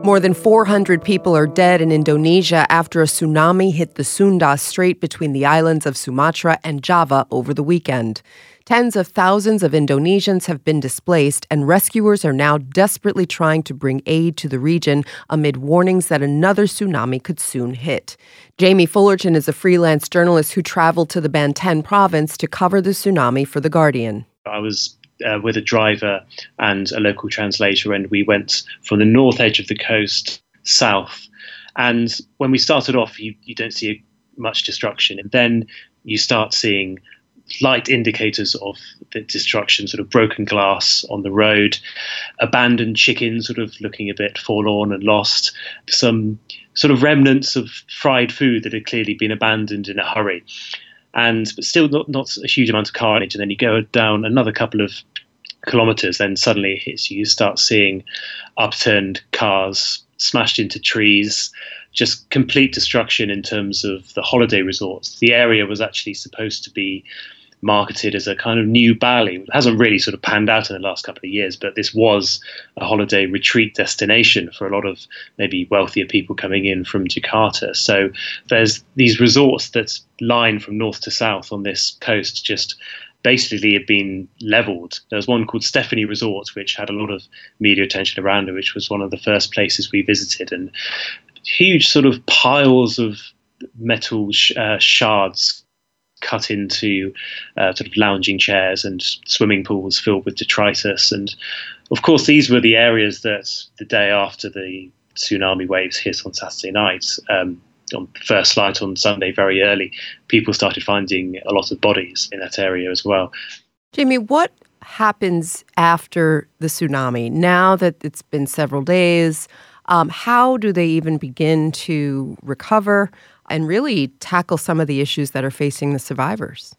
More than 400 people are dead in Indonesia after a tsunami hit the Sunda Strait between the islands of Sumatra and Java over the weekend. Tens of thousands of Indonesians have been displaced, and rescuers are now desperately trying to bring aid to the region amid warnings that another tsunami could soon hit. Jamie Fullerton is a freelance journalist who traveled to the Banten province to cover the tsunami for The Guardian. I was with a driver and a local translator, and we went from the north edge of the coast south. And when we started off, you don't see much destruction. And then you start seeing light indicators of the destruction, sort of broken glass on the road, abandoned chickens sort of looking a bit forlorn and lost, some sort of remnants of fried food that had clearly been abandoned in a hurry. But still not a huge amount of carnage. And then you go down another couple of kilometres, then suddenly it hits you. You start seeing upturned cars, smashed into trees, just complete destruction in terms of the holiday resorts. The area was actually supposed to be marketed as a kind of new Bali. It hasn't really sort of panned out in the last couple of years, but this was a holiday retreat destination for a lot of maybe wealthier people coming in from Jakarta. So there's these resorts that line from north to south on this coast just basically had been leveled. There was one called Stephanie Resort, which had a lot of media attention around it, which was one of the first places we visited, and huge sort of piles of metal shards cut into sort of lounging chairs and swimming pools filled with detritus. And of course, these were the areas that the day after the tsunami waves hit on Saturday night, on first light on Sunday very early, people started finding a lot of bodies in that area as well. Jamie, what happens after the tsunami? Now that it's been several days, how do they even begin to recover and really tackle some of the issues that are facing the survivors?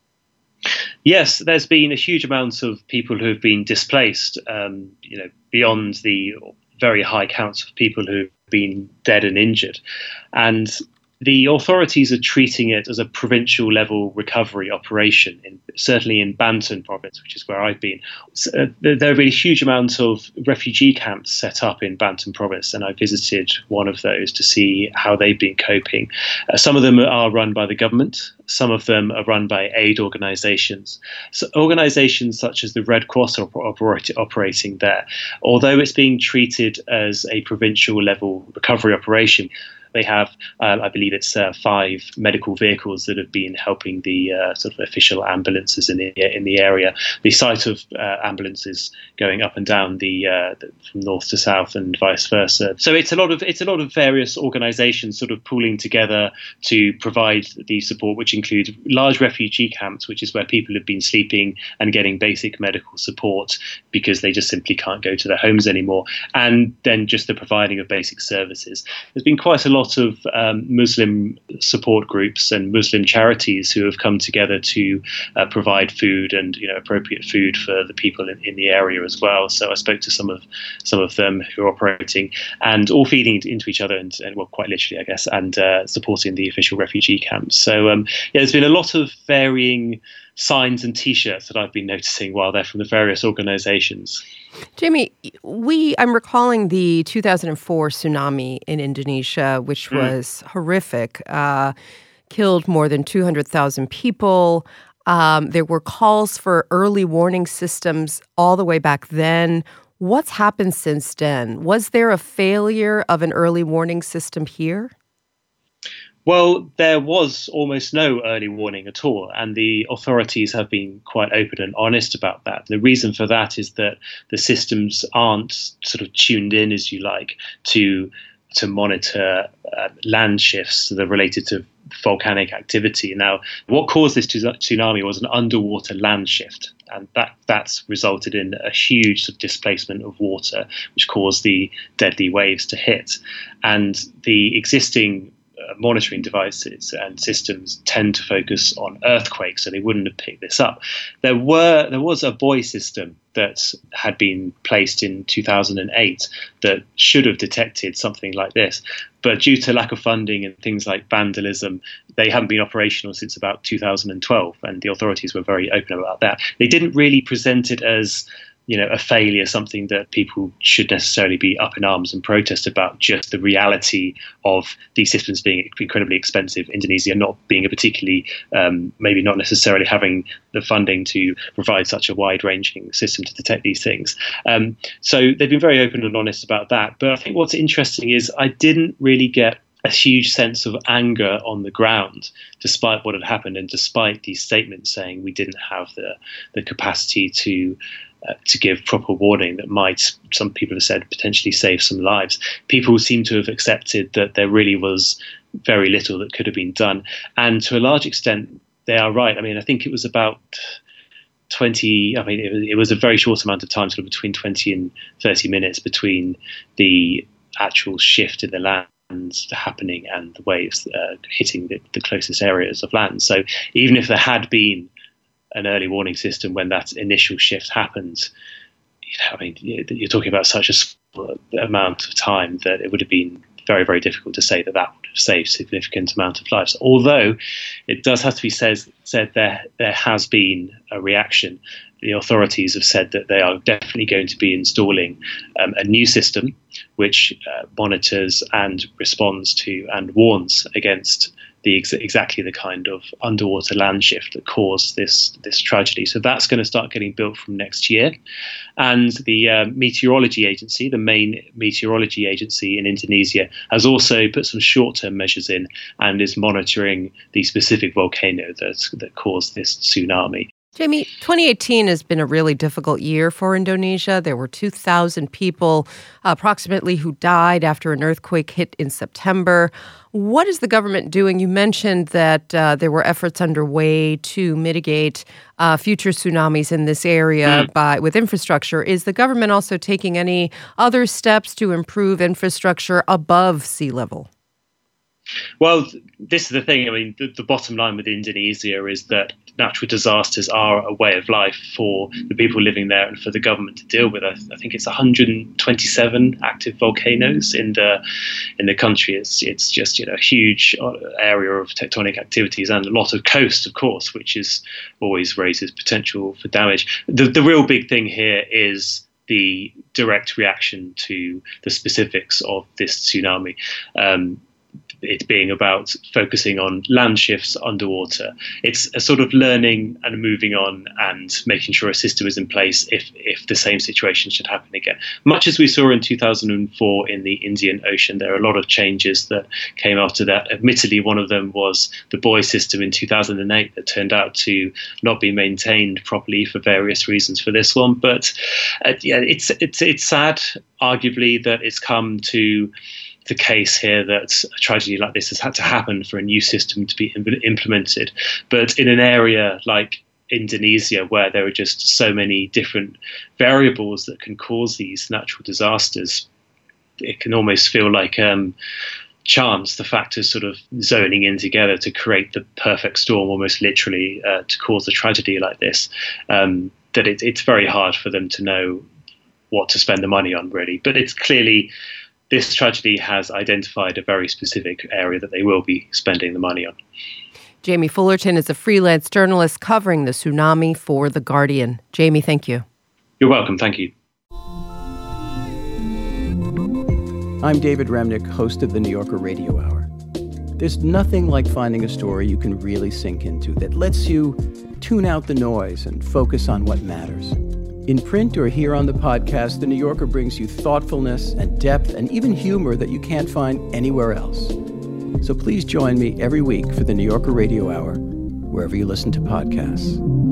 Yes, there's been a huge amount of people who have been displaced, beyond the very high counts of people who've been dead and injured. And the authorities are treating it as a provincial level recovery operation, certainly in Banten province, which is where I've been. So, there have been a huge amount of refugee camps set up in Banten province, and I visited one of those to see how they've been coping. Some of them are run by the government. Some of them are run by aid organisations. So organisations such as the Red Cross are operating there. Although it's being treated as a provincial level recovery operation, they have, I believe it's 5 medical vehicles that have been helping the sort of official ambulances in the area. The sight of ambulances going up and down from north to south and vice versa. So it's a lot of various organisations sort of pooling together to provide the support, which includes large refugee camps, which is where people have been sleeping and getting basic medical support because they just simply can't go to their homes anymore. And then just the providing of basic services. There's been quite a lot of Muslim support groups and Muslim charities who have come together to provide food and appropriate food for the people in the area as well. So I spoke to some of them who are operating and all feeding into each other and well, quite literally, I guess, and supporting the official refugee camps. So there's been a lot of varying signs and T-shirts that I've been noticing while they're from the various organisations. Jamie, I'm recalling the 2004 tsunami in Indonesia, which was horrific, killed more than 200,000 people. There were calls for early warning systems all the way back then. What's happened since then? Was there a failure of an early warning system here? Well, there was almost no early warning at all, and the authorities have been quite open and honest about that. The reason for that is that the systems aren't sort of tuned in, as you like, to monitor land shifts that are related to volcanic activity. Now, what caused this tsunami was an underwater land shift, and that's resulted in a huge sort of displacement of water, which caused the deadly waves to hit. And the existing monitoring devices and systems tend to focus on earthquakes, so they wouldn't have picked this up. There was a buoy system that had been placed in 2008 that should have detected something like this, but due to lack of funding and things like vandalism, they haven't been operational since about 2012, and the authorities were very open about that. They didn't really present it as a failure, something that people should necessarily be up in arms and protest about. Just the reality of these systems being incredibly expensive, Indonesia not being a particularly, maybe not necessarily having the funding to provide such a wide-ranging system to detect these things. So they've been very open and honest about that. But I think what's interesting is I didn't really get a huge sense of anger on the ground, despite what had happened and despite these statements saying we didn't have the capacity to give proper warning that might, some people have said, potentially save some lives. People seem to have accepted that there really was very little that could have been done. And to a large extent, they are right. I mean, I think it was about 20, it was a very short amount of time, sort of between 20 and 30 minutes between the actual shift in the land happening and the waves hitting the closest areas of land. So even if there had been an early warning system when that initial shift happened, you're talking about such a small amount of time that it would have been very, very difficult to say that would have saved a significant amount of lives. Although it does have to be said there has been a reaction. The authorities have said that they are definitely going to be installing a new system which monitors and responds to and warns against exactly the kind of underwater land shift that caused this tragedy. So that's going to start getting built from next year. And the meteorology agency, the main meteorology agency in Indonesia, has also put some short-term measures in and is monitoring the specific volcano that caused this tsunami. Jamie, 2018 has been a really difficult year for Indonesia. There were 2,000 people approximately who died after an earthquake hit in September. What is the government doing? You mentioned that there were efforts underway to mitigate future tsunamis in this area with infrastructure. Is the government also taking any other steps to improve infrastructure above sea level? Well, this is the thing. I mean, the bottom line with Indonesia is that natural disasters are a way of life for the people living there and for the government to deal with. I think it's 127 active volcanoes in the country. It's just a huge area of tectonic activities and a lot of coast, of course, which always raises potential for damage. The real big thing here is the direct reaction to the specifics of this tsunami. It being about focusing on land shifts underwater. It's a sort of learning and moving on and making sure a system is in place if the same situation should happen again. Much as we saw in 2004 in the Indian Ocean, there are a lot of changes that came after that. Admittedly, one of them was the buoy system in 2008 that turned out to not be maintained properly for various reasons for this one. But it's sad, arguably, that it's come to the case here that a tragedy like this has had to happen for a new system to be implemented. But in an area like Indonesia, where there are just so many different variables that can cause these natural disasters, it can almost feel like chance, the factors sort of zoning in together to create the perfect storm, almost literally, to cause a tragedy like this, that it's very hard for them to know what to spend the money on, really. But it's clearly, this tragedy has identified a very specific area that they will be spending the money on. Jamie Fullerton is a freelance journalist covering the tsunami for The Guardian. Jamie, thank you. You're welcome. Thank you. I'm David Remnick, host of the New Yorker Radio Hour. There's nothing like finding a story you can really sink into that lets you tune out the noise and focus on what matters. In print or here on the podcast, The New Yorker brings you thoughtfulness and depth and even humor that you can't find anywhere else. So please join me every week for the New Yorker Radio Hour, wherever you listen to podcasts.